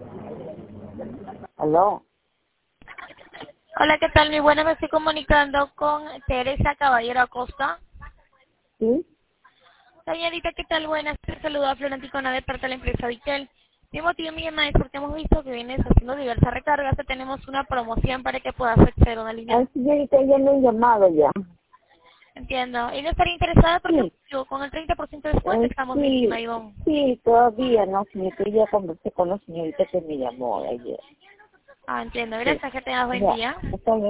¿Aló? Hola, ¿qué tal? Muy buena, me estoy comunicando con Teresa Caballero Acosta. ¿Sí? Señorita, ¿qué tal? Buenas, te saluda Florenticona de parte de la empresa Vitel. Mi motivo, mi llamada es porque hemos visto que vienes haciendo diversas recargas, que tenemos una promoción para que puedas acceder a una línea. Ay, señorita, ya me han llamado ya. Entiendo. ¿Y no estaría interesada porque Sí, con el 30% de descuento estamos en sí, Maigón? sí, todavía no, señorita, ya conversé con la señorita que me llamó ayer. Ah, entiendo. Sí, Gracias, que tengas buen ya, día. está bien.